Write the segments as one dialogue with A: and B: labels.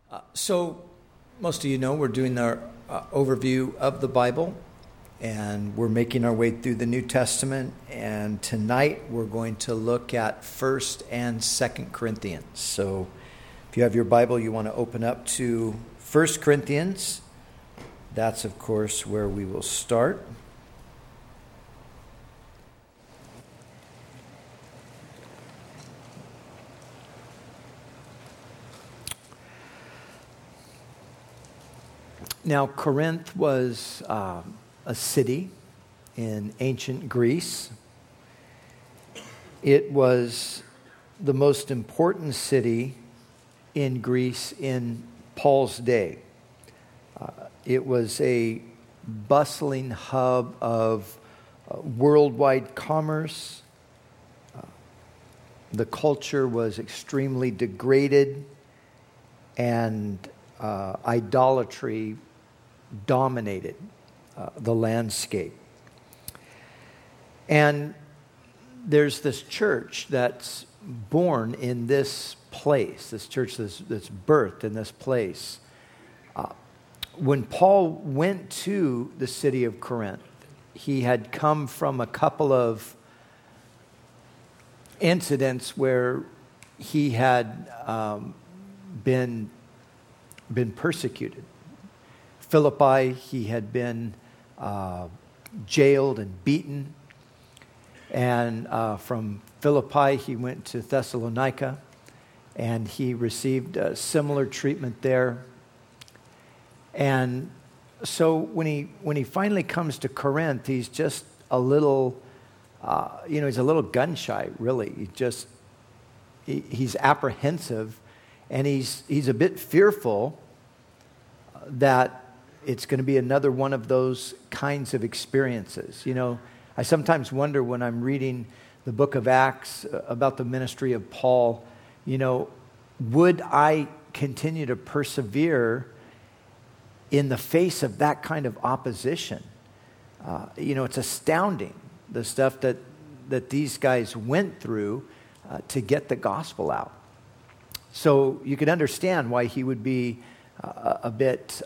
A: So, most of you know we're doing our overview of the Bible, and we're making our way through the New Testament. And tonight we're going to look at 1st and 2nd Corinthians. So, if you have your Bible, you want to open up to 1 Corinthians. That's, of course, where we will start. Now, Corinth was a city in ancient Greece. It was the most important city in Greece in Paul's day. It was a bustling hub of worldwide commerce. The culture was extremely degraded, and idolatry dominated the landscape. And there's this church that's born in this place, this church that's birthed in this place. When Paul went to the city of Corinth, he had come from a couple of incidents where he had been persecuted. Philippi, he had been jailed and beaten. And from Philippi, he went to Thessalonica, and he received similar treatment there. And so when he finally comes to Corinth, he's just a little, he's a little gun shy, really. He's apprehensive, and he's a bit fearful that it's going to be another one of those kinds of experiences. You know, I sometimes wonder when I'm reading the book of Acts about the ministry of Paul, would I continue to persevere in the face of that kind of opposition? It's astounding, the stuff that these guys went through to get the gospel out. So you could understand why he would be a bit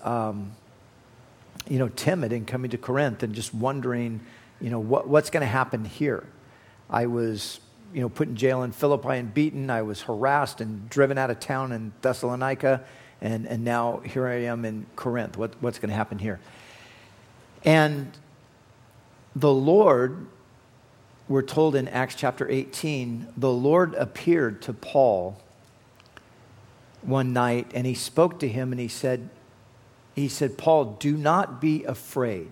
A: timid in coming to Corinth and just wondering, what's going to happen here. I was, put in jail in Philippi and beaten. I was harassed and driven out of town in Thessalonica, and now here I am in Corinth. What's going to happen here? And the Lord, we're told in Acts chapter 18, the Lord appeared to Paul one night, and he spoke to him, and he said, Paul, do not be afraid,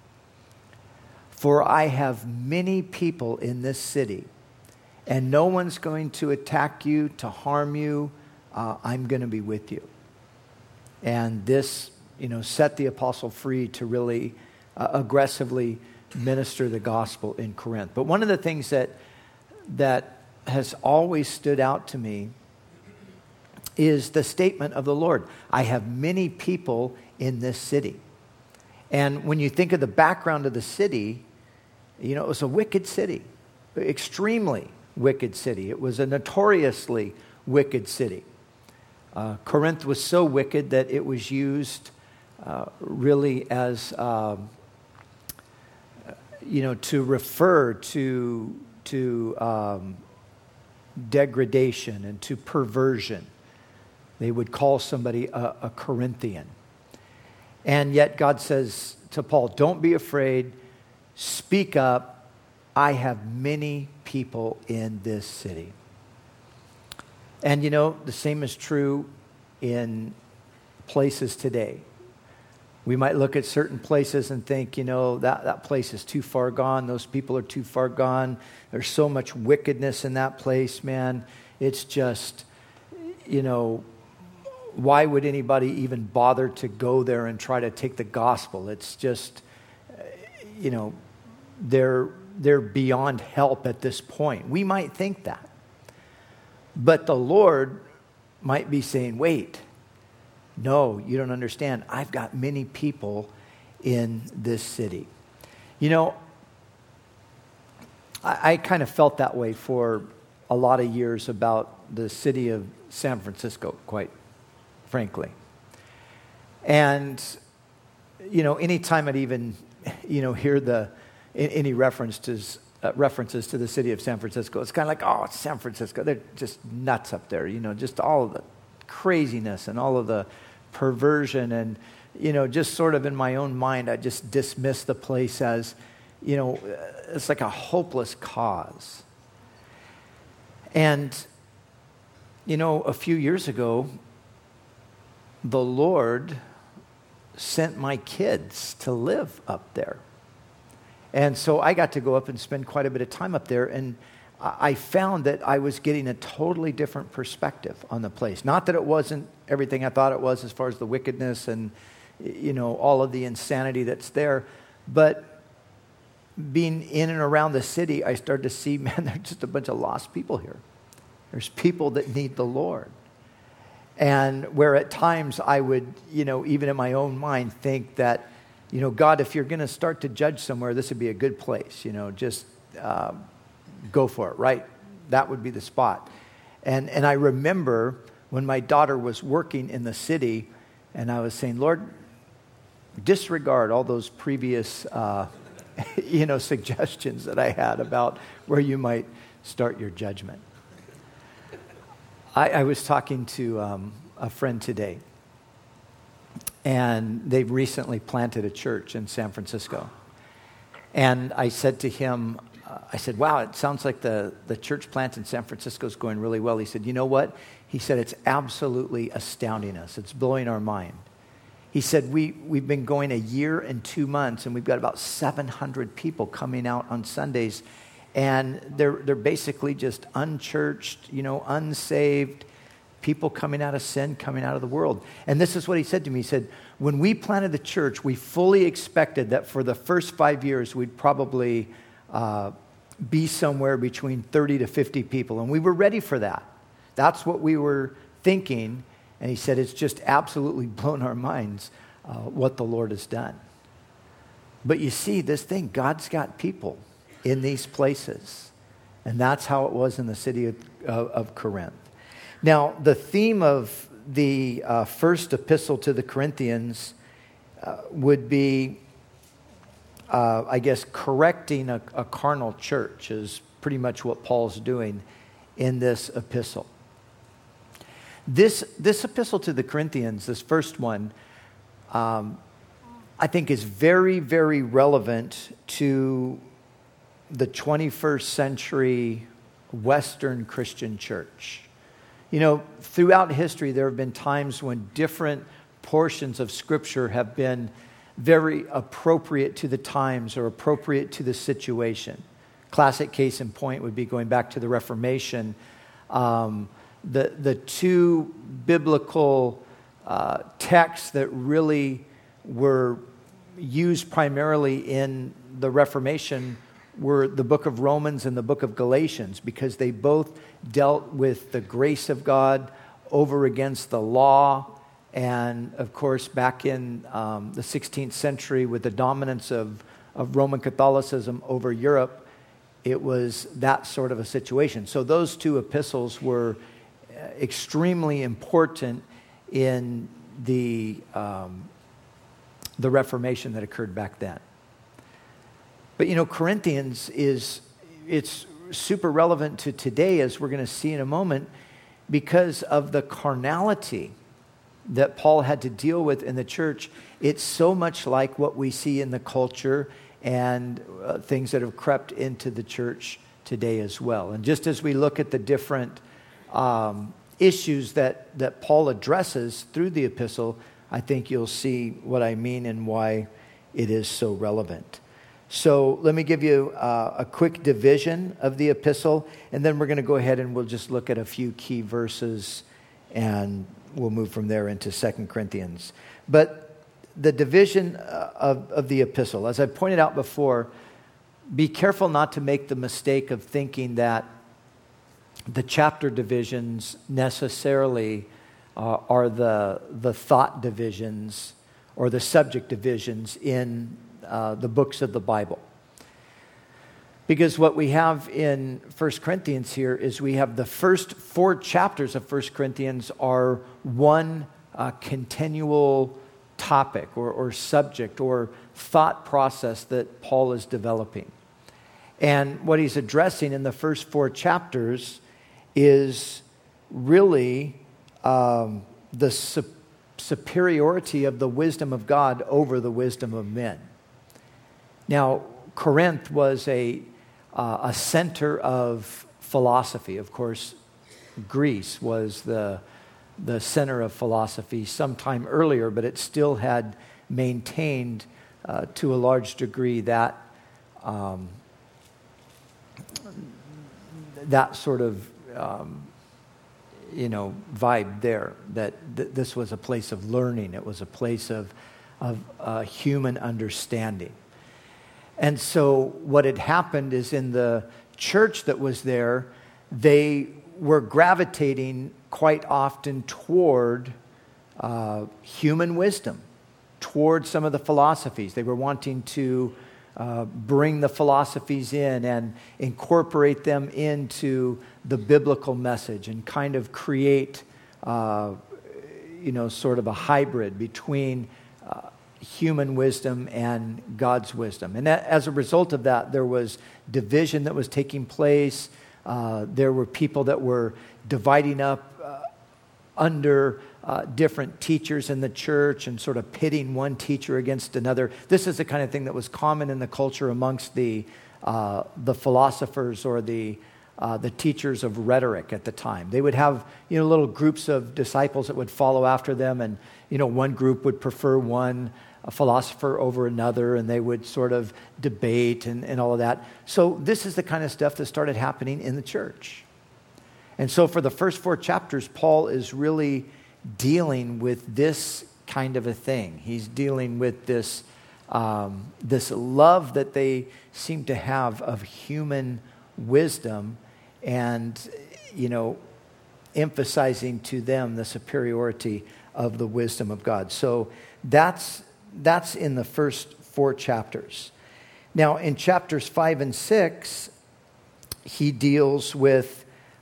A: for I have many people in this city, and no one's going to attack you, to harm you. I'm going to be with you. And this, set the apostle free to really aggressively minister the gospel in Corinth. But one of the things that has always stood out to me is the statement of the Lord. I have many people in this city. And when you think of the background of the city, it was a wicked city, extremely wicked city. It was a notoriously wicked city. Corinth was so wicked that it was used really as, to refer to degradation and to perversion. They would call somebody a Corinthian. And yet God says to Paul, don't be afraid, speak up. I have many people in this city. And the same is true in places today. We might look at certain places and think, that place is too far gone. Those people are too far gone. There's so much wickedness in that place, man. It's just, why would anybody even bother to go there and try to take the gospel? It's just, they're beyond help at this point. We might think that. But the Lord might be saying, wait, no, you don't understand. I've got many people in this city. I kind of felt that way for a lot of years about the city of San Francisco, quite frankly. And, anytime I'd even, hear any references to the city of San Francisco, it's kind of like, oh, it's San Francisco. They're just nuts up there, just all of the craziness and all of the perversion. And, just sort of in my own mind, I just dismiss the place as, it's like a hopeless cause. And, a few years ago, the Lord sent my kids to live up there. And so I got to go up and spend quite a bit of time up there, and I found that I was getting a totally different perspective on the place. Not that it wasn't everything I thought it was as far as the wickedness and, all of the insanity that's there, but being in and around the city, I started to see, man, there's just a bunch of lost people here. There's people that need the Lord. And where at times I would, even in my own mind think that, God, if you're going to start to judge somewhere, this would be a good place, just go for it, right? That would be the spot. And I remember when my daughter was working in the city, and I was saying, Lord, disregard all those previous, suggestions that I had about where you might start your judgment. I was talking to a friend today, and they've recently planted a church in San Francisco. And I said to him, wow, it sounds like the church plant in San Francisco is going really well. He said, you know what? He said, it's absolutely astounding us. It's blowing our mind. He said, we've been going a year and 2 months, and we've got about 700 people coming out on Sundays. And they're basically just unchurched, unsaved, people coming out of sin, coming out of the world. And this is what he said to me. He said, when we planted the church, we fully expected that for the first 5 years, we'd probably be somewhere between 30 to 50 people. And we were ready for that. That's what we were thinking. And he said, it's just absolutely blown our minds what the Lord has done. But you see, this thing, God's got people in these places. And that's how it was in the city of Corinth. Now, the theme of the first epistle to the Corinthians would be, correcting a carnal church is pretty much what Paul's doing in this epistle. This epistle to the Corinthians, this first one, I think is very, very relevant to the 21st century Western Christian church. Throughout history, there have been times when different portions of Scripture have been very appropriate to the times or appropriate to the situation. Classic case in point would be going back to the Reformation. The two biblical texts that really were used primarily in the Reformation were the book of Romans and the book of Galatians, because they both dealt with the grace of God over against the law. And of course, back in the 16th century, with the dominance of Roman Catholicism over Europe, it was that sort of a situation. So those two epistles were extremely important in the Reformation that occurred back then. But Corinthians it's super relevant to today, as we're going to see in a moment, because of the carnality that Paul had to deal with in the church. It's so much like what we see in the culture and things that have crept into the church today as well. And just as we look at the different issues that Paul addresses through the epistle, I think you'll see what I mean and why it is so relevant. So let me give you a quick division of the epistle, and then we're going to go ahead and we'll just look at a few key verses, and we'll move from there into 2 Corinthians. But the division of the epistle, as I pointed out before, be careful not to make the mistake of thinking that the chapter divisions necessarily are the thought divisions or the subject divisions in the books of the Bible. Because what we have in 1 Corinthians here is we have the first 4 chapters of 1 Corinthians are one continual topic or subject or thought process that Paul is developing. And what he's addressing in the first 4 chapters is really the superiority of the wisdom of God over the wisdom of men. Now, Corinth was a center of philosophy. Of course, Greece was the center of philosophy sometime earlier, but it still had maintained to a large degree that sort of vibe there, that this was a place of learning. It was a place of human understanding. And so what had happened is in the church that was there, they were gravitating quite often toward human wisdom, toward some of the philosophies. They were wanting to bring the philosophies in and incorporate them into the biblical message and kind of create, sort of a hybrid between human wisdom and God's wisdom. And as a result of that, there was division that was taking place. There were people that were dividing up under different teachers in the church and sort of pitting one teacher against another. This is the kind of thing that was common in the culture amongst the philosophers or the teachers of rhetoric at the time. They would have little groups of disciples that would follow after them, and one group would prefer one philosopher over another, and they would sort of debate and all of that. So this is the kind of stuff that started happening in the church. And so for the first 4 chapters, Paul is really dealing with this kind of a thing. He's dealing with this love that they seem to have of human wisdom, and emphasizing to them the superiority of the wisdom of God. So that's in the first 4 chapters. Now in chapters 5 and 6, he deals with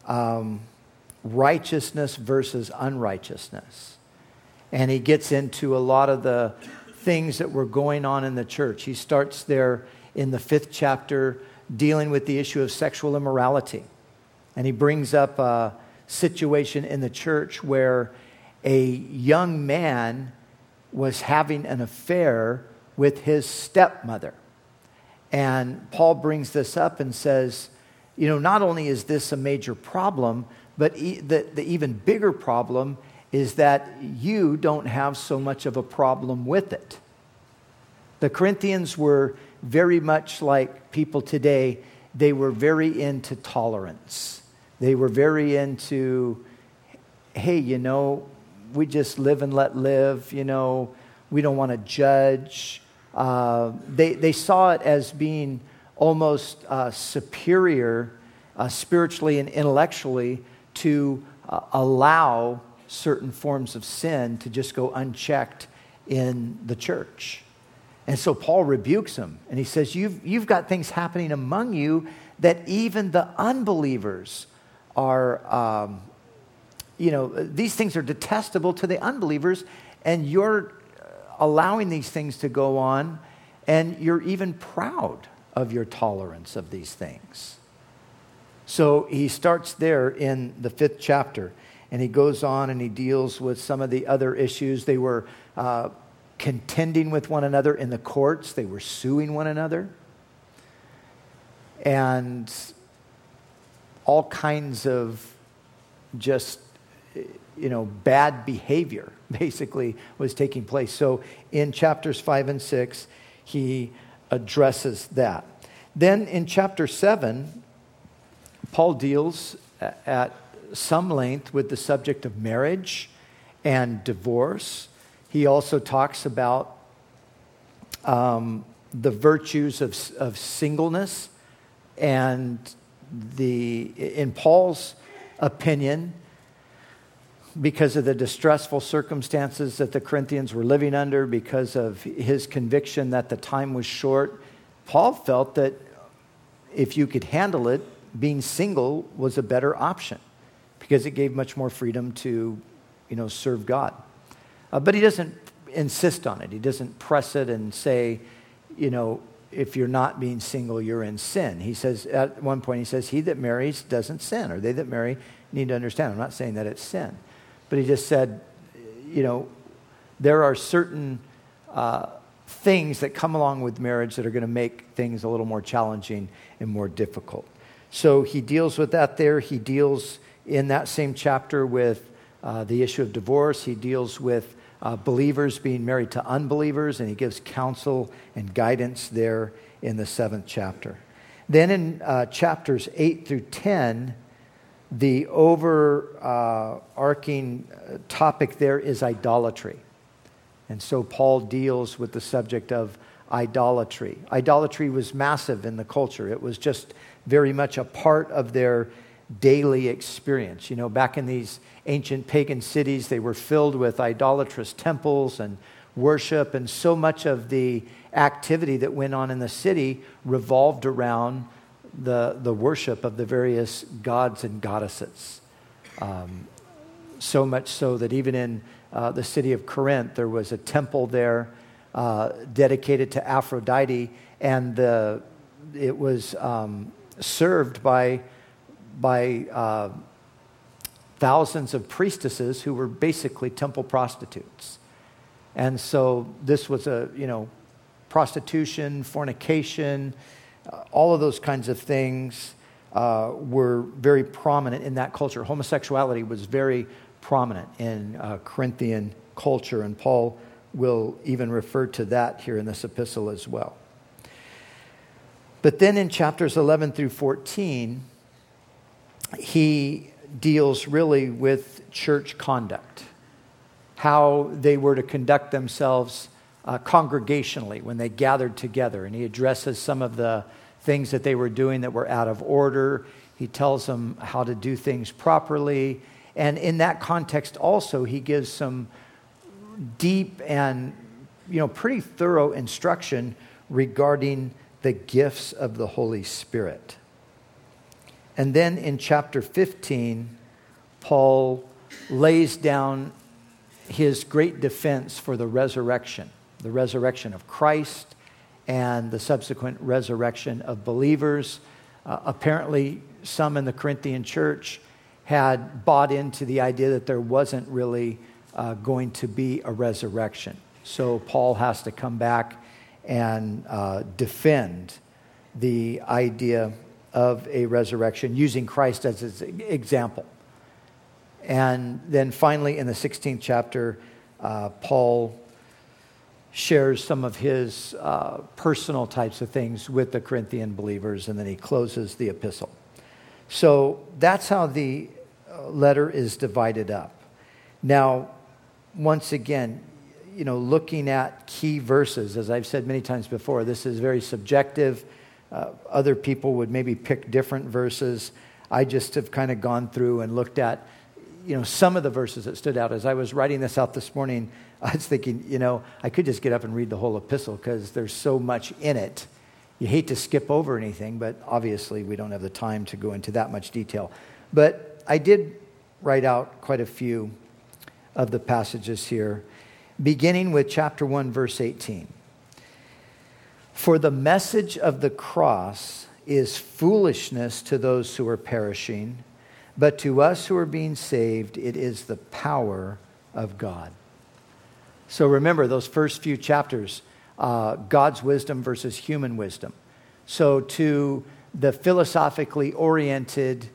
A: righteousness versus unrighteousness. And he gets into a lot of the things that were going on in the church. He starts there in the 5th chapter dealing with the issue of sexual immorality. And he brings up a situation in the church where a young man was having an affair with his stepmother. And Paul brings this up and says, not only is this a major problem, but the even bigger problem is that you don't have so much of a problem with it. The Corinthians were very much like people today. They were very into tolerance. They were very into, hey, we just live and let live. We don't want to judge. They saw it as being almost superior spiritually and intellectually to allow certain forms of sin to just go unchecked in the church. And so Paul rebukes them, and he says, you've got things happening among you that even the unbelievers are, these things are detestable to the unbelievers, and you're allowing these things to go on, and you're even proud of your tolerance of these things. So he starts there in the 5th chapter, and he goes on and he deals with some of the other issues. They were contending with one another in the courts. They were suing one another. And all kinds of just, bad behavior basically was taking place. So in chapters 5 and 6, he addresses that. Then in chapter 7, Paul deals at some length with the subject of marriage and divorce. He also talks about the virtues of singleness, and in Paul's opinion, because of the distressful circumstances that the Corinthians were living under, because of his conviction that the time was short, Paul felt that if you could handle it, being single was a better option because it gave much more freedom to, serve God. But he doesn't insist on it. He doesn't press it and say, if you're not being single, you're in sin. He says, at one point, he says, he that marries doesn't sin, or they that marry need to understand. I'm not saying that it's sin. But he just said, there are certain things that come along with marriage that are going to make things a little more challenging and more difficult. So he deals with that there. He deals in that same chapter with the issue of divorce. He deals with believers being married to unbelievers, and he gives counsel and guidance there in the 7th chapter. Then in chapters 8 through 10, the overarching topic there is idolatry. And so Paul deals with the subject of idolatry. Idolatry was massive in the culture. It was just very much a part of their daily experience. Back in these ancient pagan cities, they were filled with idolatrous temples and worship, and so much of the activity that went on in the city revolved around the worship of the various gods and goddesses. So much so that even in the city of Corinth, there was a temple there dedicated to Aphrodite, and it was served by thousands of priestesses who were basically temple prostitutes. And so this was prostitution, fornication, all of those kinds of things were very prominent in that culture. Homosexuality was very prominent in Corinthian culture, and Paul will even refer to that here in this epistle as well. But then in chapters 11 through 14, he deals really with church conduct, how they were to conduct themselves congregationally when they gathered together. And he addresses some of the things that they were doing that were out of order. He tells them how to do things properly. And in that context also, he gives some deep and pretty thorough instruction regarding the gifts of the Holy Spirit. And then in chapter 15, Paul lays down his great defense for the resurrection of Christ and the subsequent resurrection of believers. Apparently, some in the Corinthian church had bought into the idea that there wasn't really going to be a resurrection. So Paul has to come back and defend the idea of a resurrection, using Christ as his example. And then finally, in the 16th chapter, Paul shares some of his personal types of things with the Corinthian believers, and then he closes the epistle. So that's how the letter is divided up. Now, once again, looking at key verses, as I've said many times before, this is very subjective. Other people would maybe pick different verses. I just have kind of gone through and looked at, some of the verses that stood out. As I was writing this out this morning, I was thinking, I could just get up and read the whole epistle because there's so much in it. You hate to skip over anything, but obviously we don't have the time to go into that much detail. But I did write out quite a few of the passages here, beginning with chapter 1, verse 18. For the message of the cross is foolishness to those who are perishing, but to us who are being saved, it is the power of God. So remember those first few chapters, God's wisdom versus human wisdom. So to the philosophically oriented,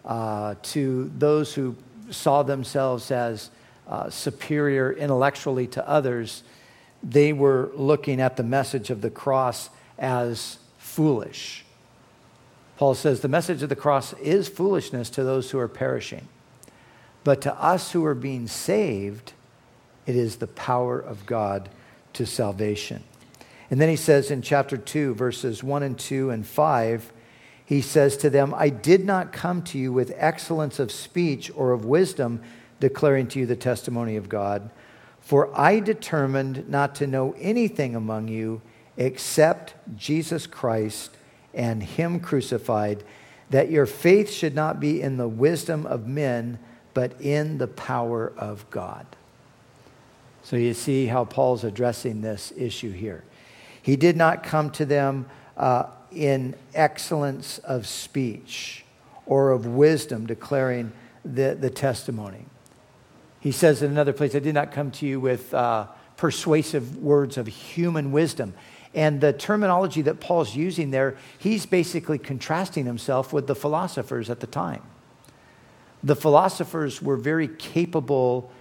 A: to those who saw themselves as superior intellectually to others, they were looking at the message of the cross as foolish. Paul says the message of the cross is foolishness to those who are perishing. But to us who are being saved, it is the power of God to salvation. And then he says in chapter 2, verses 1 and 2 and 5, he says to them, I did not come to you with excellence of speech or of wisdom, declaring to you the testimony of God. For I determined not to know anything among you except Jesus Christ and him crucified, that your faith should not be in the wisdom of men, but in the power of God. So you see how Paul's addressing this issue here. He did not come to them in excellence of speech or of wisdom, declaring the testimony. He says in another place, I did not come to you with persuasive words of human wisdom. And the terminology that Paul's using there, he's basically contrasting himself with the philosophers at the time. The philosophers were very capable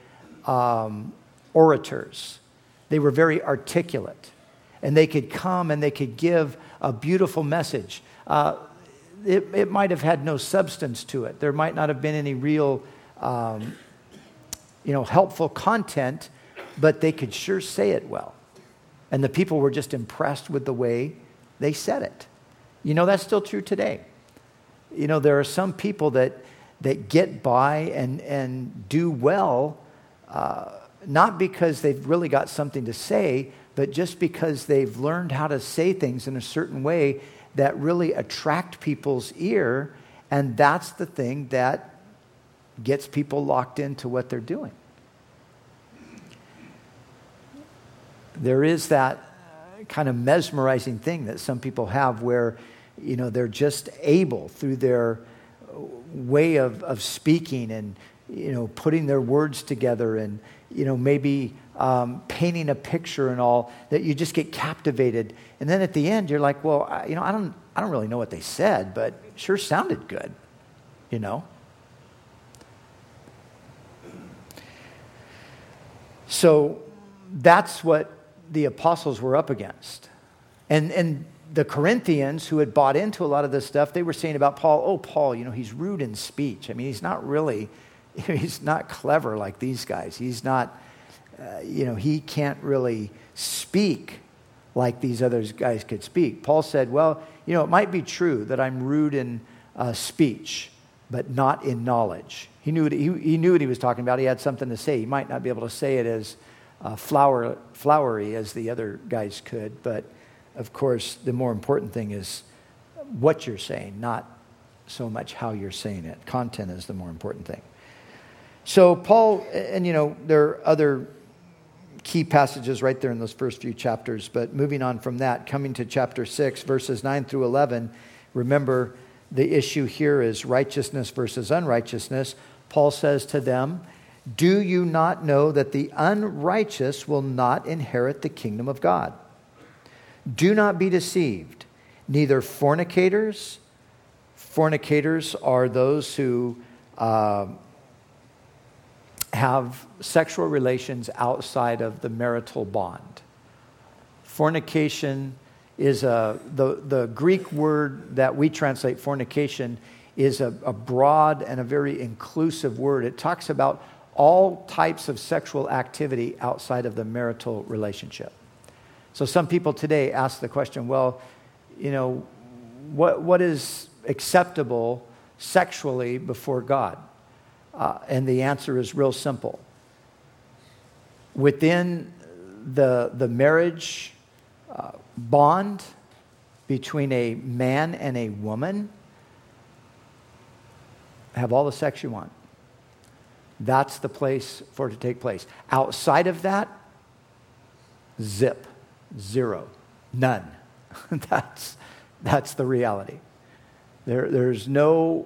A: orators. They were very articulate. And they could come and they could give a beautiful message. It might have had no substance to it. There might not have been any real helpful content, but they could sure say it well. And the people were just impressed with the way they said it. That's still true today. There are some people that get by and do well, not because they've really got something to say, but just because they've learned how to say things in a certain way that really attract people's ear, and that's the thing that gets people locked into what they're doing. There is that kind of mesmerizing thing that some people have where, they're just able through their way of speaking and, putting their words together and, maybe painting a picture and all, that you just get captivated. And then at the end, you're like, well, I don't really know what they said, but it sure sounded good, So that's what the apostles were up against. And the Corinthians, who had bought into a lot of this stuff, they were saying about Paul, Paul, he's rude in speech. I mean, he's not clever like these guys. He's not, he can't really speak like these other guys could speak. Paul said, well, it might be true that I'm rude in speech, but not in knowledge. He knew what he was talking about. He had something to say. He might not be able to say it as flowery as the other guys could, but of course, the more important thing is what you're saying, not so much how you're saying it. Content is the more important thing. So Paul, and there are other key passages right there in those first few chapters, but moving on from that, coming to chapter 6, verses 9 through 11, remember the issue here is righteousness versus unrighteousness. Paul says to them, do you not know that the unrighteous will not inherit the kingdom of God? Do not be deceived. Neither fornicators are those who have sexual relations outside of the marital bond. Fornication is the Greek word that we translate fornication is a broad and a very inclusive word. It talks about all types of sexual activity outside of the marital relationship. So some people today ask the question, well, what is acceptable sexually before God? And the answer is real simple. Within the marriage bond between a man and a woman, have all the sex you want. That's the place for it to take place. Outside of that, zip, zero, none. That's the reality. There's no,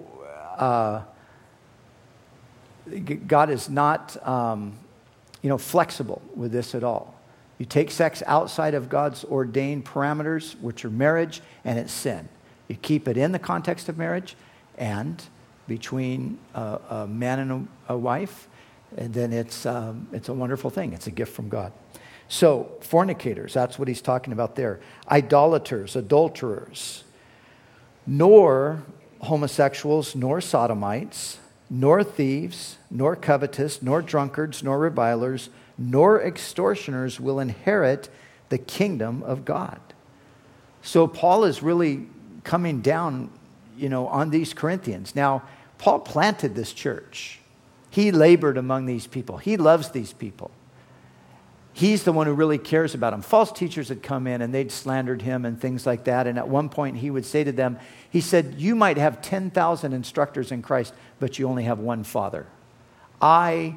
A: God is not, flexible with this at all. You take sex outside of God's ordained parameters, which are marriage, and it's sin. You keep it in the context of marriage and between a man and a wife, and then it's a wonderful thing. It's a gift from God. So, fornicators, that's what he's talking about there. Idolaters, adulterers, nor homosexuals, nor sodomites, nor thieves, nor covetous, nor drunkards, nor revilers, nor extortioners will inherit the kingdom of God. So Paul is really coming down, on these Corinthians. Now, Paul planted this church. He labored among these people. He loves these people. He's the one who really cares about them. False teachers had come in and they'd slandered him and things like that. And at one point he would say to them, he said, you might have 10,000 instructors in Christ, but you only have one Father. I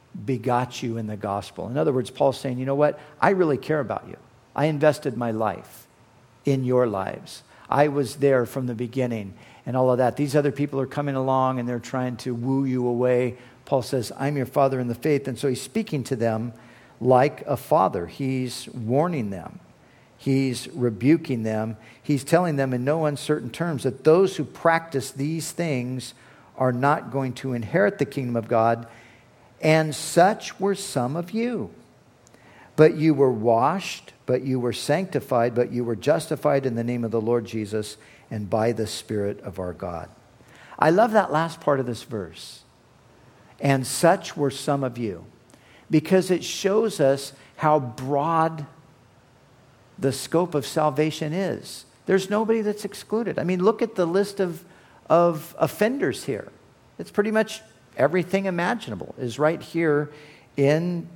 A: begot you in the gospel. In other words, Paul's saying, you know what? I really care about you. I invested my life in your lives. I was there from the beginning and all of that. These other people are coming along and they're trying to woo you away. Paul says, I'm your father in the faith. And so he's speaking to them like a father. He's warning them. He's rebuking them. He's telling them in no uncertain terms that those who practice these things are not going to inherit the kingdom of God. And such were some of you. But you were washed, but you were sanctified, but you were justified in the name of the Lord Jesus and by the Spirit of our God. I love that last part of this verse. And such were some of you. Because it shows us how broad the scope of salvation is. There's nobody that's excluded. I mean, look at the list of offenders here. It's pretty much everything imaginable is right here in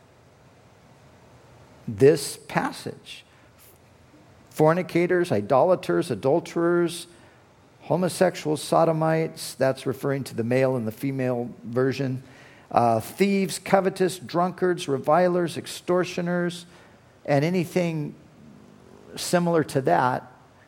A: this passage. Fornicators, idolaters, adulterers, homosexuals, sodomites, that's referring to the male and the female version, thieves, covetous, drunkards, revilers, extortioners, and anything similar to that.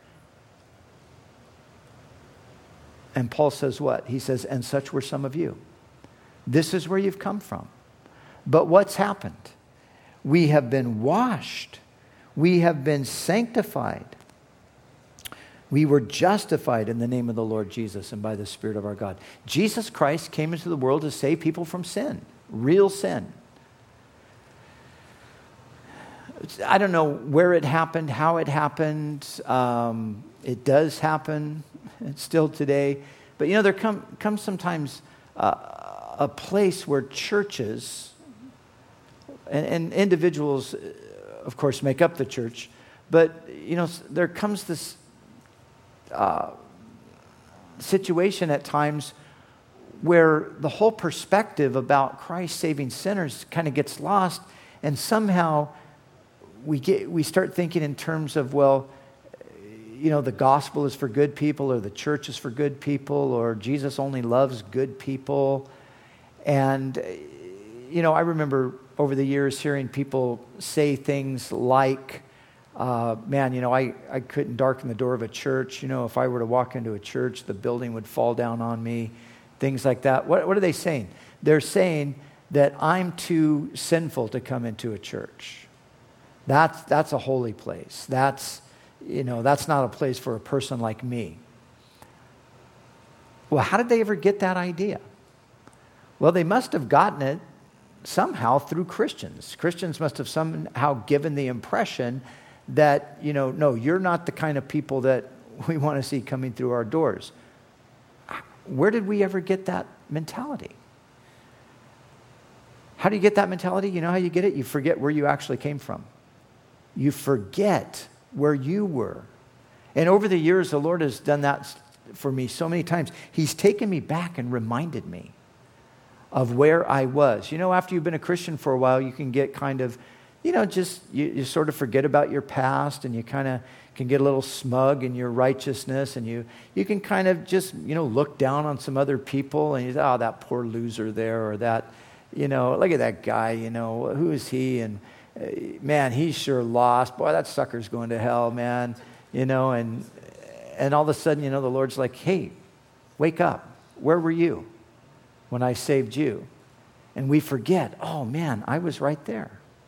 A: And Paul says what? He says, and such were some of you. This is where you've come from. But what's happened? We have been washed. We have been sanctified. We were justified in the name of the Lord Jesus and by the Spirit of our God. Jesus Christ came into the world to save people from sin, real sin. I don't know where it happened, how it happened. It does happen. It's still today. But you know, there comes sometimes a place where churches and individuals, of course, make up the church. But, you know, there comes this situation at times where the whole perspective about Christ saving sinners kind of gets lost. And somehow we start thinking in terms of, well, you know, the gospel is for good people, or the church is for good people, or Jesus only loves good people. And, you know, I remember over the years hearing people say things like, man, you know, I couldn't darken the door of a church. You know, if I were to walk into a church, the building would fall down on me. Things like that. What are they saying? They're saying that I'm too sinful to come into a church. That's a holy place. That's not a place for a person like me. Well, how did they ever get that idea? Well, they must have gotten it somehow through Christians. Christians must have somehow given the impression that, you know, no, you're not the kind of people that we want to see coming through our doors. Where did we ever get that mentality? How do you get that mentality? You know how you get it? You forget where you actually came from. You forget where you were. And over the years, the Lord has done that for me so many times. He's taken me back and reminded me of where I was. You know, after you've been a Christian for a while, you can get kind of, you know, just, you sort of forget about your past, and you kind of can get a little smug in your righteousness, and you can kind of just, you know, look down on some other people, and you say, oh, that poor loser there, or that, you know, look at that guy, you know, who is he? And man, he's sure lost. Boy, that sucker's going to hell, man. You know, and all of a sudden, you know, the Lord's like, hey, wake up. Where were you when I saved you? And we forget, oh man, I was right there.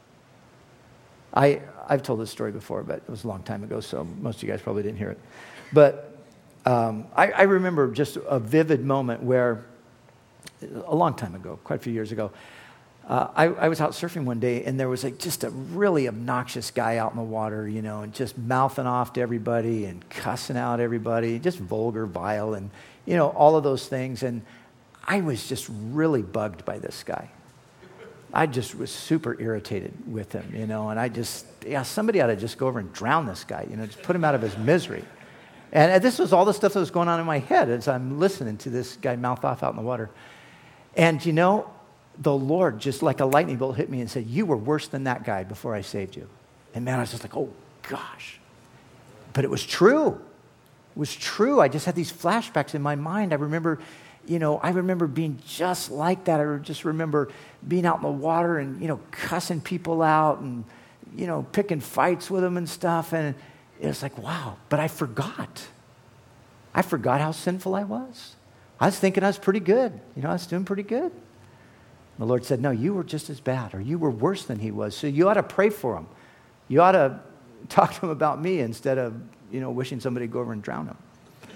A: I've told this story before, but it was a long time ago, so most of you guys probably didn't hear it. But I remember just a vivid moment where, a long time ago, quite a few years ago, I was out surfing one day, and there was just a really obnoxious guy out in the water, you know, and just mouthing off to everybody and cussing out everybody, just vulgar, vile, and, you know, all of those things. And I was just really bugged by this guy. I just was super irritated with him, you know, and somebody ought to just go over and drown this guy, you know, just put him out of his misery. And this was all the stuff that was going on in my head as I'm listening to this guy mouth off out in the water. And, you know, the Lord just like a lightning bolt hit me and said, you were worse than that guy before I saved you. And man, I was just like, oh gosh. But it was true. It was true. I just had these flashbacks in my mind. I remember, I remember being just like that. I just remember being out in the water and, cussing people out and, picking fights with them and stuff. And it was like, wow. But I forgot. I forgot how sinful I was. I was thinking I was pretty good. I was doing pretty good. The Lord said, no, you were just as bad, or you were worse than he was. So you ought to pray for him. You ought to talk to him about me instead of, wishing somebody to go over and drown him.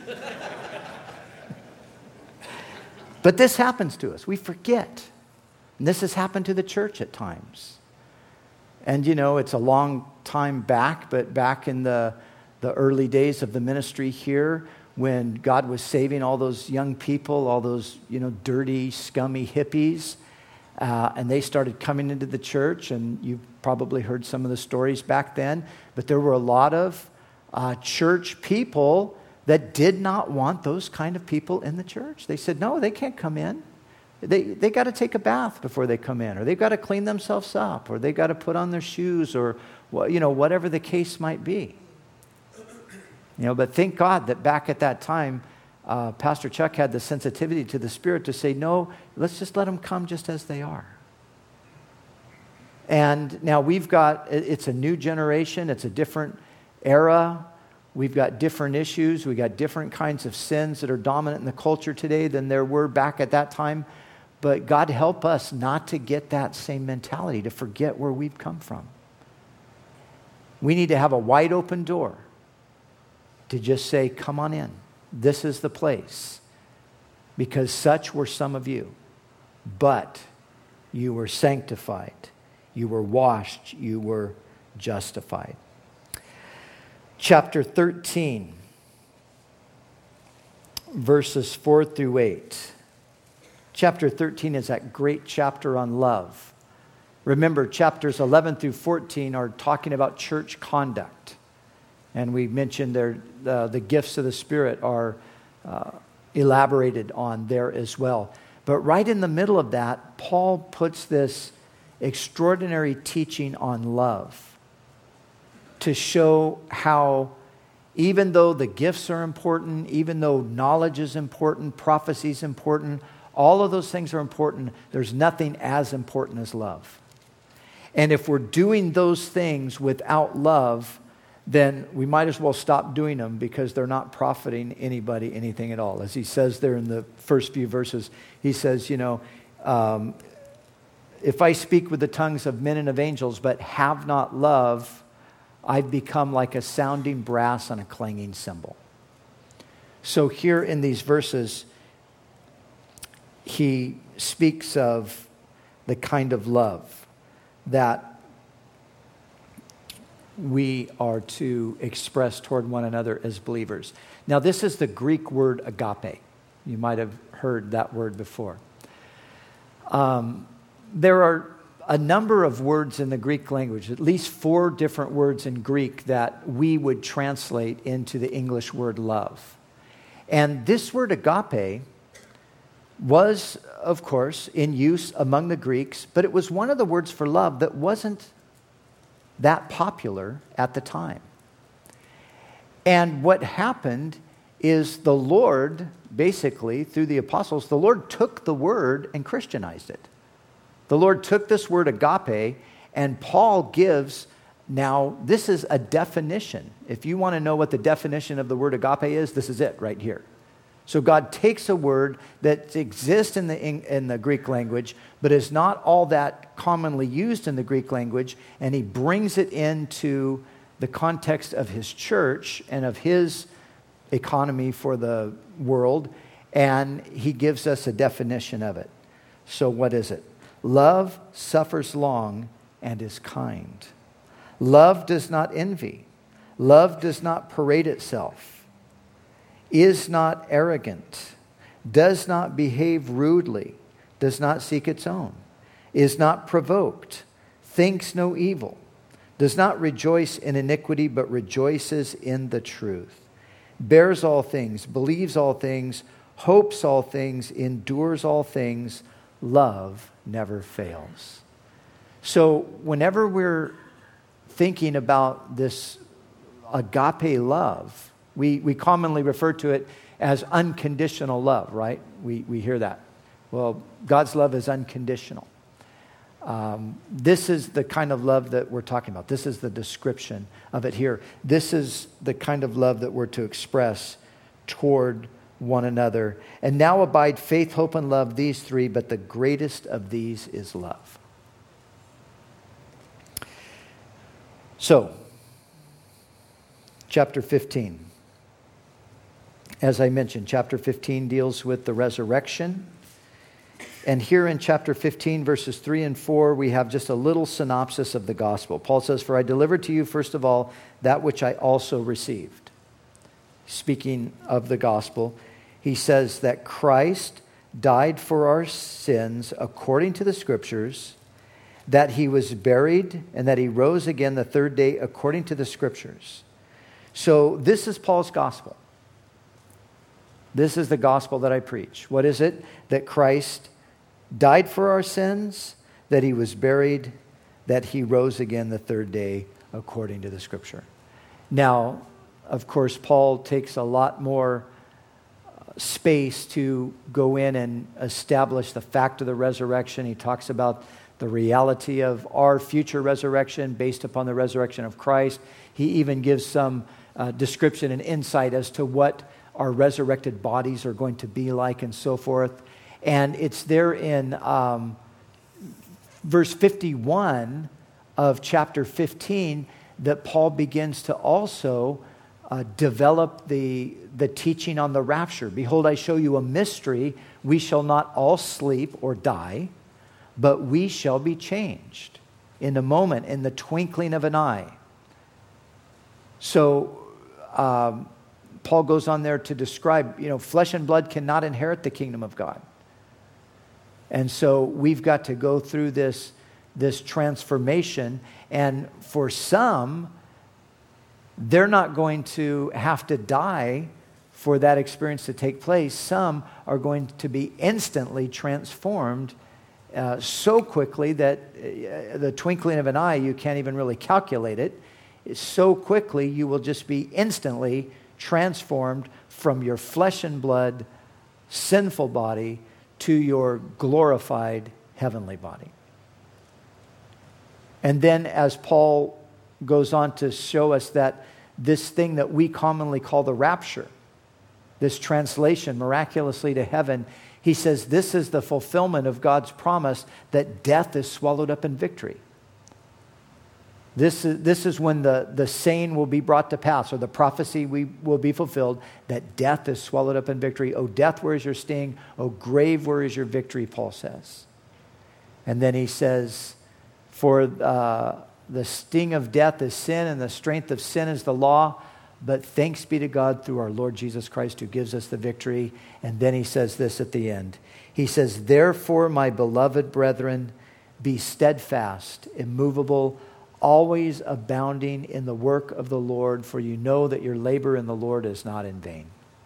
A: But this happens to us. We forget. And this has happened to the church at times. And, it's a long time back, but back in the early days of the ministry here, when God was saving all those young people, all those, dirty, scummy hippies, and they started coming into the church, and you've probably heard some of the stories back then, but there were a lot of church people that did not want those kind of people in the church. They said, no, they can't come in. They got to take a bath before they come in, or they've got to clean themselves up, or they got to put on their shoes, or whatever the case might be. But thank God that back at that time, Pastor Chuck had the sensitivity to the Spirit to say, no, let's just let them come just as they are. And now it's a new generation, it's a different era. We've got different issues. We've got different kinds of sins that are dominant in the culture today than there were back at that time. But God help us not to get that same mentality, to forget where we've come from. We need to have a wide open door to just say, come on in. This is the place. Because such were some of you. But you were sanctified. You were washed. You were justified. Chapter 13, verses 4 through 8. Chapter 13 is that great chapter on love. Remember, chapters 11 through 14 are talking about church conduct. And we mentioned the gifts of the Spirit are elaborated on there as well. But right in the middle of that, Paul puts this extraordinary teaching on love, to show how even though the gifts are important, even though knowledge is important, prophecy is important, all of those things are important, there's nothing as important as love. And if we're doing those things without love, then we might as well stop doing them, because they're not profiting anybody anything at all. As he says there in the first few verses, he says, if I speak with the tongues of men and of angels, but have not love, I've become like a sounding brass on a clanging cymbal. So here in these verses, he speaks of the kind of love that we are to express toward one another as believers. Now, this is the Greek word agape. You might have heard that word before. There are a number of words in the Greek language, at least 4 different words in Greek that we would translate into the English word love. And this word agape was, of course, in use among the Greeks, but it was one of the words for love that wasn't that popular at the time. And what happened is the Lord, basically, through the apostles, the Lord took the word and Christianized it. The Lord took this word agape, and Paul gives, now this is a definition. If you want to know what the definition of the word agape is, this is it right here. So God takes a word that exists in the Greek language, but is not all that commonly used in the Greek language, and he brings it into the context of his church and of his economy for the world, and he gives us a definition of it. So what is it? Love suffers long and is kind. Love does not envy. Love does not parade itself, is not arrogant, does not behave rudely, does not seek its own, is not provoked, thinks no evil, does not rejoice in iniquity, but rejoices in the truth, bears all things, believes all things, hopes all things, endures all things. Love never fails. So whenever we're thinking about this agape love, we commonly refer to it as unconditional love, right? We hear that. Well, God's love is unconditional. This is the kind of love that we're talking about. This is the description of it here. This is the kind of love that we're to express toward one another. And now abide faith, hope, and love, these three, but the greatest of these is love. So, chapter 15. As I mentioned, chapter 15 deals with the resurrection. And here in chapter 15, verses 3 and 4, we have just a little synopsis of the gospel. Paul says, "For I delivered to you, first of all, that which I also received." Speaking of the gospel, he says that Christ died for our sins according to the Scriptures, that he was buried, and that he rose again the third day according to the Scriptures. So this is Paul's gospel. This is the gospel that I preach. What is it? That Christ died for our sins, that he was buried, that he rose again the third day according to the Scripture. Now, of course, Paul takes a lot more space to go in and establish the fact of the resurrection. He talks about the reality of our future resurrection based upon the resurrection of Christ. He even gives some description and insight as to what our resurrected bodies are going to be like and so forth. And it's there in verse 51 of chapter 15 that Paul begins to also develop the teaching on the rapture. "Behold, I show you a mystery. We shall not all sleep or die, but we shall be changed in a moment, in the twinkling of an eye." So Paul goes on there to describe, flesh and blood cannot inherit the kingdom of God. And so we've got to go through this transformation. And for some, they're not going to have to die for that experience to take place. Some are going to be instantly transformed so quickly that the twinkling of an eye, you can't even really calculate it. So quickly, you will just be instantly transformed from your flesh and blood, sinful body to your glorified heavenly body. And then as Paul goes on to show us that this thing that we commonly call the rapture, this translation miraculously to heaven, he says this is the fulfillment of God's promise that death is swallowed up in victory. This is when the saying will be brought to pass, or the prophecy will be fulfilled, that death is swallowed up in victory. "O death, where is your sting? O grave, where is your victory?" Paul says. And then he says, "For the sting of death is sin, and the strength of sin is the law. But thanks be to God through our Lord Jesus Christ who gives us the victory." And then he says this at the end. He says, "Therefore, my beloved brethren, be steadfast, immovable, always abounding in the work of the Lord, for you know that your labor in the Lord is not in vain."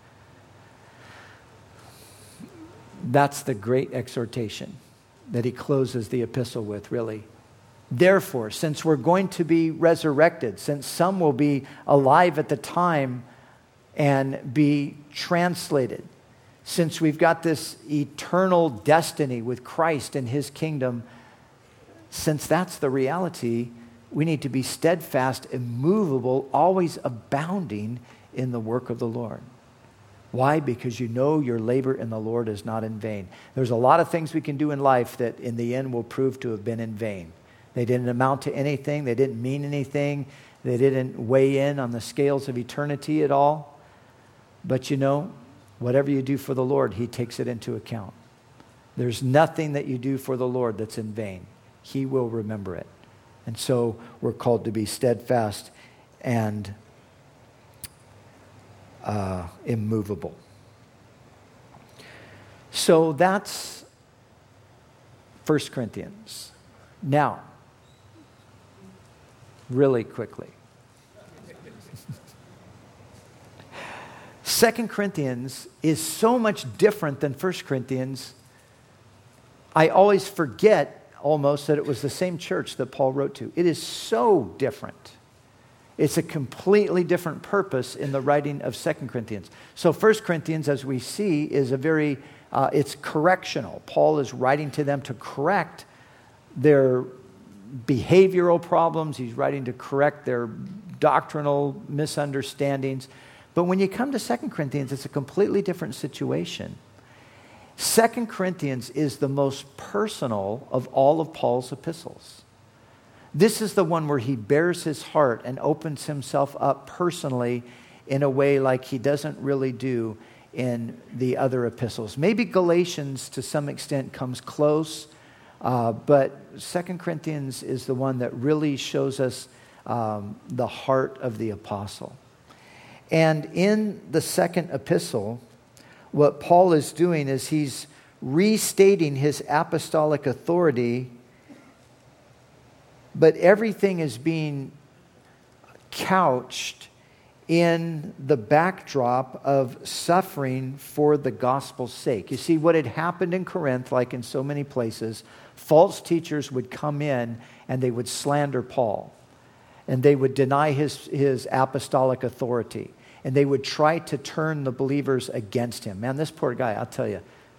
A: That's the great exhortation that he closes the epistle with, really. Therefore, since we're going to be resurrected, since some will be alive at the time and be translated, since we've got this eternal destiny with Christ and his kingdom, since that's the reality, we need to be steadfast, immovable, always abounding in the work of the Lord. Why? Because you know your labor in the Lord is not in vain. There's a lot of things we can do in life that in the end will prove to have been in vain. They didn't amount to anything. They didn't mean anything. They didn't weigh in on the scales of eternity at all. But whatever you do for the Lord, he takes it into account. There's nothing that you do for the Lord that's in vain. He will remember it. And so we're called to be steadfast and immovable. So that's 1 Corinthians. Now, really quickly, 2 Corinthians is so much different than 1 Corinthians. I always forget almost that it was the same church that Paul wrote to. It is so different. It's a completely different purpose in the writing of 2 Corinthians. So 1 Corinthians, as we see, is it's correctional. Paul is writing to them to correct their behavioral problems. He's writing to correct their doctrinal misunderstandings. But when you come to 2 Corinthians, it's a completely different situation. 2 Corinthians is the most personal of all of Paul's epistles. This is the one where he bears his heart and opens himself up personally in a way like he doesn't really do in the other epistles. Maybe Galatians to some extent comes close, but 2 Corinthians is the one that really shows us the heart of the apostle. And in the second epistle, what Paul is doing is he's restating his apostolic authority, but everything is being couched in the backdrop of suffering for the gospel's sake. You see, what had happened in Corinth, like in so many places, false teachers would come in and they would slander Paul. And they would deny his apostolic authority. And they would try to turn the believers against him. Man, this poor guy, I'll tell you,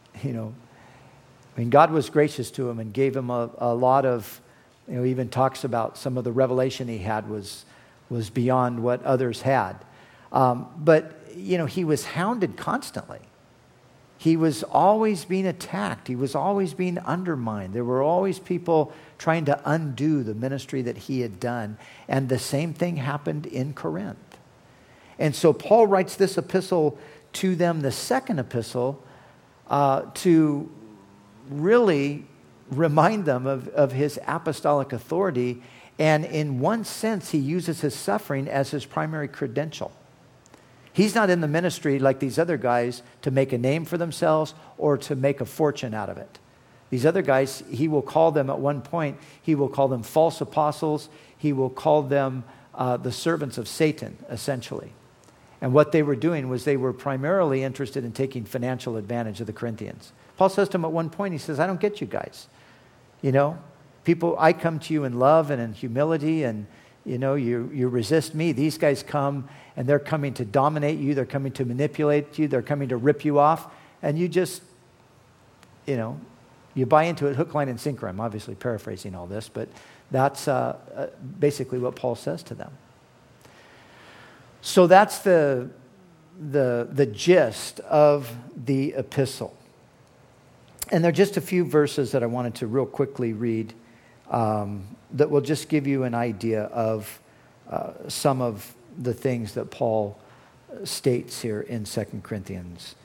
A: God was gracious to him and gave him a lot of, even talks about some of the revelation he had was beyond what others had. But he was hounded constantly. He was always being attacked. He was always being undermined. There were always people trying to undo the ministry that he had done. And the same thing happened in Corinth. And so Paul writes this epistle to them, the second epistle, to really remind them of his apostolic authority. And in one sense, he uses his suffering as his primary credential. He's not in the ministry like these other guys to make a name for themselves or to make a fortune out of it. These other guys, he will call them at one point, he will call them false apostles. He will call them the servants of Satan, essentially. And what they were doing was they were primarily interested in taking financial advantage of the Corinthians. Paul says to them at one point, he says, I don't get you guys. People, I come to you in love and in humility, and you resist me. These guys come and they're coming to dominate you. They're coming to manipulate you. They're coming to rip you off. And you just, you buy into it hook, line, and sinker. I'm obviously paraphrasing all this, but that's basically what Paul says to them. So that's the gist of the epistle. And there are just a few verses that I wanted to real quickly read that will just give you an idea of some of the things that Paul states here in 2 Corinthians.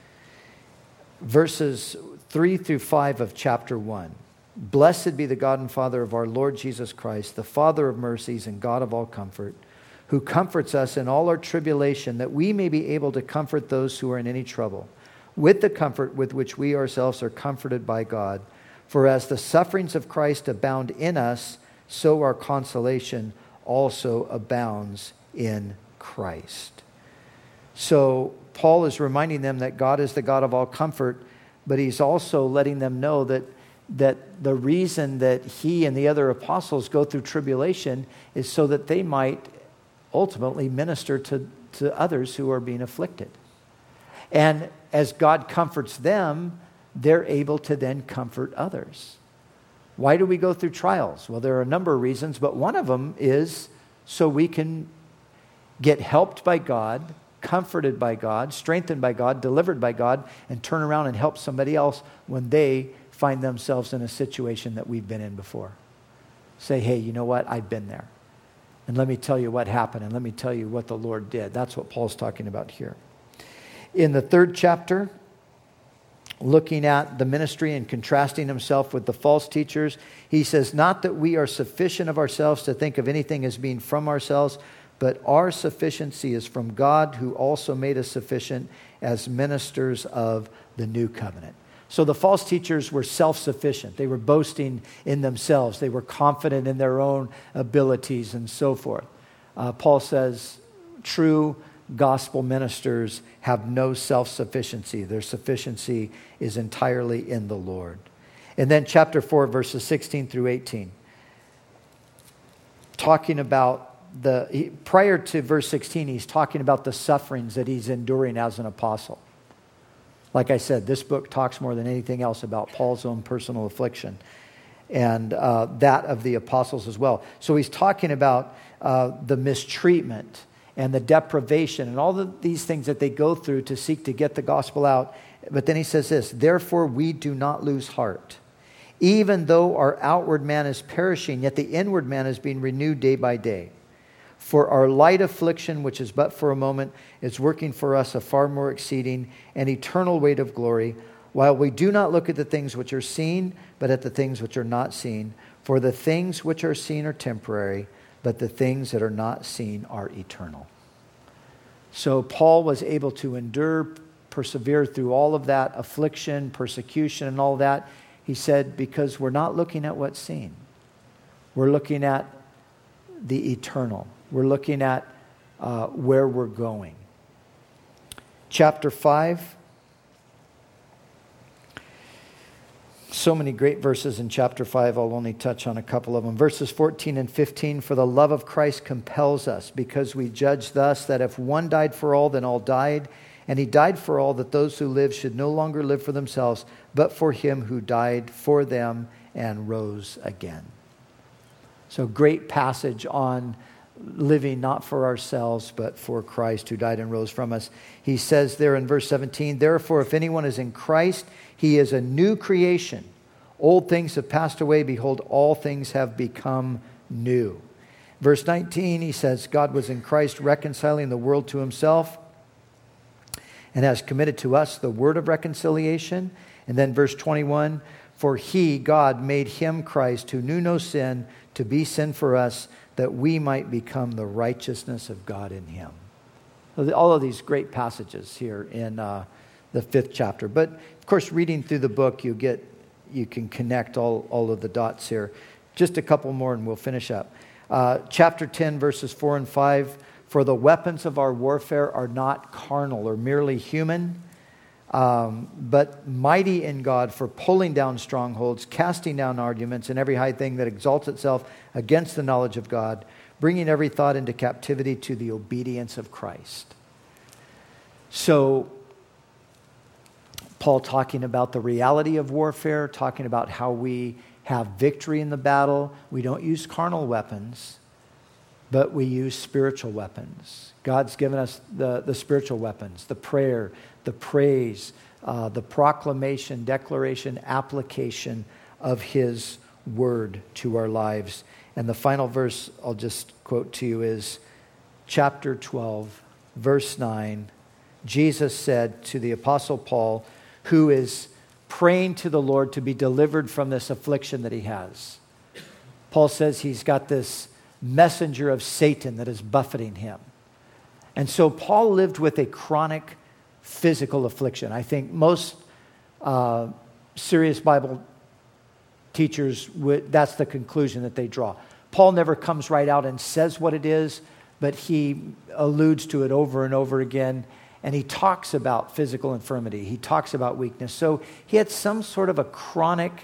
A: Verses 3 through 5 of chapter 1. Blessed be the God and Father of our Lord Jesus Christ, the Father of mercies and God of all comfort, who comforts us in all our tribulation, that we may be able to comfort those who are in any trouble, with the comfort with which we ourselves are comforted by God. For as the sufferings of Christ abound in us, so our consolation also abounds in Christ. So Paul is reminding them that God is the God of all comfort, but he's also letting them know that the reason that he and the other apostles go through tribulation is so that they might ultimately minister to others who are being afflicted. And as God comforts them, they're able to then comfort others. Why do we go through trials? Well, there are a number of reasons, but one of them is so we can get helped by God, comforted by God, strengthened by God, delivered by God, and turn around and help somebody else when they find themselves in a situation that we've been in before. Say, hey, you know what? I've been there. And let me tell you what happened, and let me tell you what the Lord did. That's what Paul's talking about here. In the 3rd chapter, looking at the ministry and contrasting himself with the false teachers, he says, not that we are sufficient of ourselves to think of anything as being from ourselves, but our sufficiency is from God, who also made us sufficient as ministers of the new covenant. So the false teachers were self-sufficient. They were boasting in themselves. They were confident in their own abilities and so forth. Paul says, true gospel ministers have no self-sufficiency. Their sufficiency is entirely in the Lord. And then chapter 4, verses 16 through 18. Talking about prior to verse 16, he's talking about the sufferings that he's enduring as an apostle. Like I said, this book talks more than anything else about Paul's own personal affliction and that of the apostles as well. So he's talking about the mistreatment and the deprivation and all these things that they go through to seek to get the gospel out. But then he says this, therefore we do not lose heart. Even though our outward man is perishing, yet the inward man is being renewed day by day. For our light affliction, which is but for a moment, is working for us a far more exceeding and eternal weight of glory, while we do not look at the things which are seen, but at the things which are not seen. For the things which are seen are temporary, but the things that are not seen are eternal. So Paul was able to endure, persevere through all of that affliction, persecution, and all that. He said, because we're not looking at what's seen. We're looking at the eternal. We're looking at where we're going. Chapter 5. So many great verses in chapter 5. I'll only touch on a couple of them. Verses 14 and 15. For the love of Christ compels us, because we judge thus that if one died for all, then all died. And he died for all, that those who live should no longer live for themselves, but for him who died for them and rose again. So great passage on living not for ourselves, but for Christ who died and rose from us. He says there in verse 17, therefore, if anyone is in Christ, he is a new creation. Old things have passed away. Behold, all things have become new. Verse 19, he says, God was in Christ reconciling the world to himself and has committed to us the word of reconciliation. And then verse 21, for he, God, made him, Christ, who knew no sin, to be sin for us, that we might become the righteousness of God in him. All of these great passages here in the 5th chapter. But, of course, reading through the book, you can connect all of the dots here. Just a couple more and we'll finish up. Chapter 10, verses 4 and 5. For the weapons of our warfare are not carnal or merely human, but mighty in God for pulling down strongholds, casting down arguments, and every high thing that exalts itself against the knowledge of God, bringing every thought into captivity to the obedience of Christ. So, Paul talking about the reality of warfare, talking about how we have victory in the battle. We don't use carnal weapons, but we use spiritual weapons. God's given us the spiritual weapons, the prayer, the praise, the proclamation, declaration, application of his word to our lives. And the final verse I'll just quote to you is chapter 12, verse 9. Jesus said to the Apostle Paul, who is praying to the Lord to be delivered from this affliction that he has. Paul says he's got this messenger of Satan that is buffeting him. And so Paul lived with a chronic physical affliction. I think most serious Bible teachers, that's the conclusion that they draw. Paul never comes right out and says what it is, but he alludes to it over and over again. And he talks about physical infirmity. He talks about weakness. So he had some sort of a chronic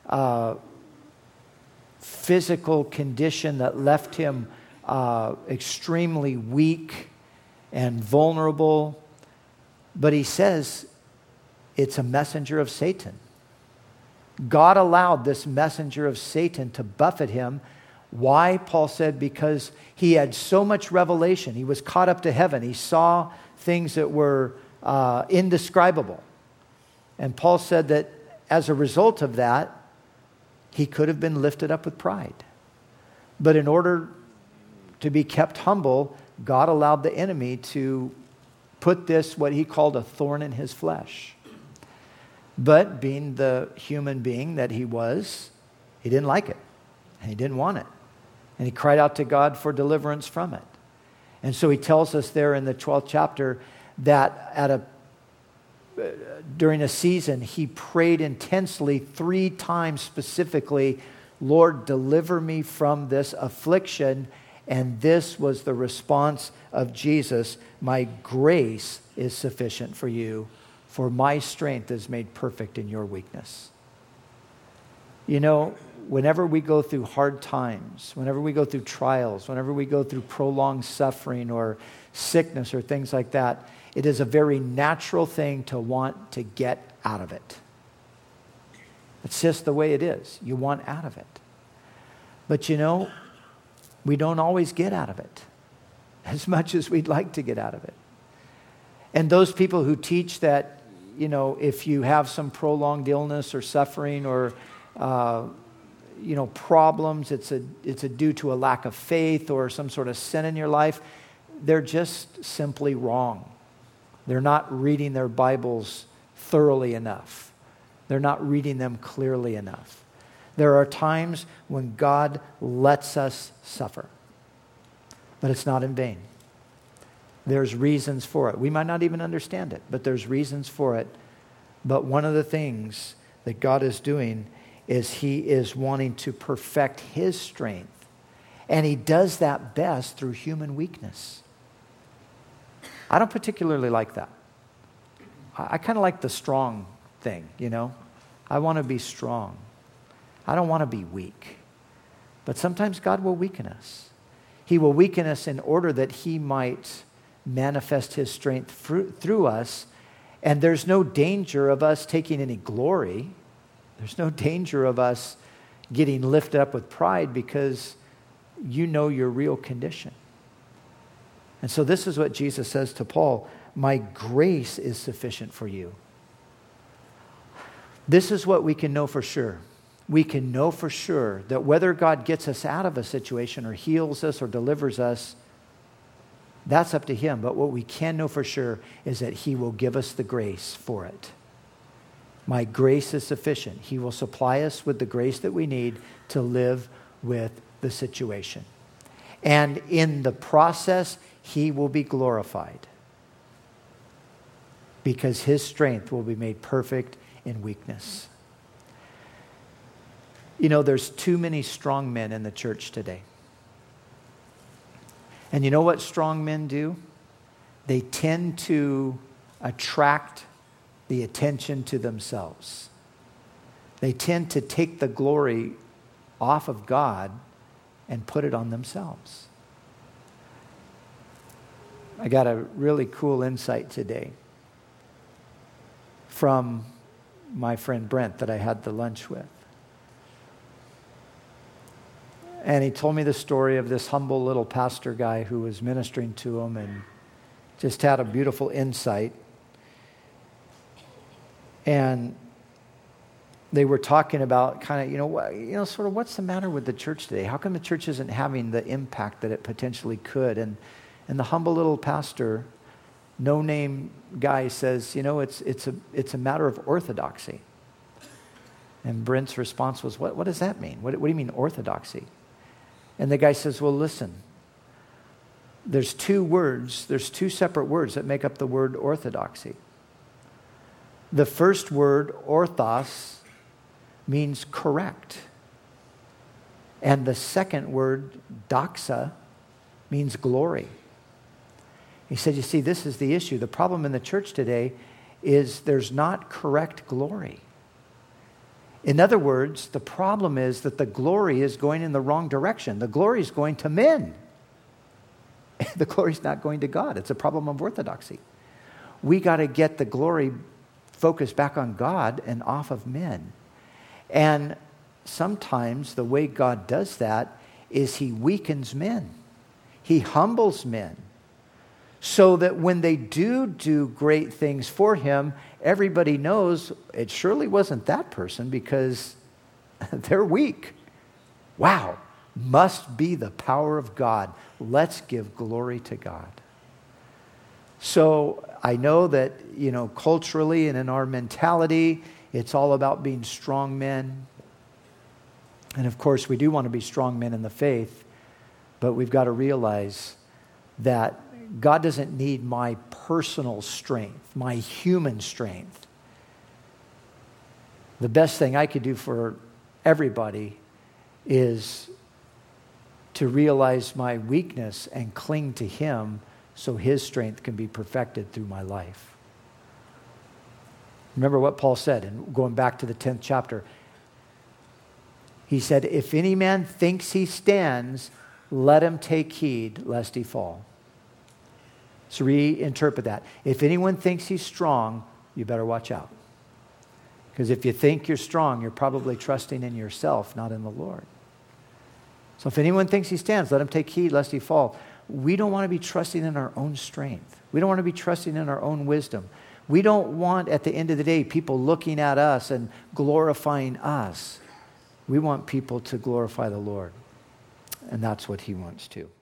A: physical condition that left him extremely weak and vulnerable. But he says it's a messenger of Satan. God allowed this messenger of Satan to buffet him. Why? Paul said because he had so much revelation. He was caught up to heaven. He saw things that were indescribable. And Paul said that as a result of that, he could have been lifted up with pride. But in order to be kept humble, God allowed the enemy to put this, what he called a thorn in his flesh. But being the human being that he was, he didn't like it. And he didn't want it. And he cried out to God for deliverance from it. And so he tells us there in the 12th chapter that during a season, he prayed intensely 3 times specifically, Lord, deliver me from this affliction. And this was the response of Jesus. My grace is sufficient for you, for my strength is made perfect in your weakness. You know, whenever we go through hard times, whenever we go through trials, whenever we go through prolonged suffering or sickness or things like that, it is a very natural thing to want to get out of it. It's just the way it is. You want out of it. But we don't always get out of it as much as we'd like to get out of it. And those people who teach that, if you have some prolonged illness or suffering or, problems, it's due to a lack of faith or some sort of sin in your life, they're just simply wrong. They're not reading their Bibles thoroughly enough. They're not reading them clearly enough. There are times when God lets us suffer, but it's not in vain. There's reasons for it. We might not even understand it, but there's reasons for it. But one of the things that God is doing is He is wanting to perfect His strength. And He does that best through human weakness. I don't particularly like that. I kind of like the strong thing, I want to be strong. I don't want to be weak. But sometimes God will weaken us. He will weaken us in order that He might manifest His strength through us. And there's no danger of us taking any glory. There's no danger of us getting lifted up with pride because you know your real condition. And so this is what Jesus says to Paul, my grace is sufficient for you. This is what we can know for sure. We can know for sure that whether God gets us out of a situation or heals us or delivers us, that's up to Him. But what we can know for sure is that He will give us the grace for it. My grace is sufficient. He will supply us with the grace that we need to live with the situation. And in the process, He will be glorified because His strength will be made perfect in weakness. There's too many strong men in the church today. And you know what strong men do? They tend to attract the attention to themselves. They tend to take the glory off of God and put it on themselves. I got a really cool insight today from my friend Brent that I had the lunch with. And he told me the story of this humble little pastor guy who was ministering to him and just had a beautiful insight. And they were talking about sort of what's the matter with the church today? How come the church isn't having the impact that it potentially could? And the humble little pastor, no-name guy says, it's a matter of orthodoxy. And Brent's response was, what does that mean? What do you mean orthodoxy? And the guy says, well, listen, there's two separate words that make up the word orthodoxy. The first word, orthos, means correct. And the second word, doxa, means glory. He said, you see, this is the issue. The problem in the church today is there's not correct glory. In other words, the problem is that the glory is going in the wrong direction. The glory is going to men. The glory is not going to God. It's a problem of orthodoxy. We got to get the glory focused back on God and off of men. And sometimes the way God does that is He weakens men. He humbles men. So that when they do great things for Him, everybody knows it surely wasn't that person because they're weak. Wow, must be the power of God. Let's give glory to God. So I know that, culturally and in our mentality, it's all about being strong men. And of course, we do want to be strong men in the faith, but we've got to realize that God doesn't need my personal strength, my human strength. The best thing I could do for everybody is to realize my weakness and cling to Him so His strength can be perfected through my life. Remember what Paul said, and going back to the 10th chapter, He said, if any man thinks he stands, let him take heed lest he fall. So reinterpret that. If anyone thinks he's strong, you better watch out. Because if you think you're strong, you're probably trusting in yourself, not in the Lord. So if anyone thinks he stands, let him take heed lest he fall. We don't want to be trusting in our own strength. We don't want to be trusting in our own wisdom. We don't want, at the end of the day, people looking at us and glorifying us. We want people to glorify the Lord. And that's what he wants to.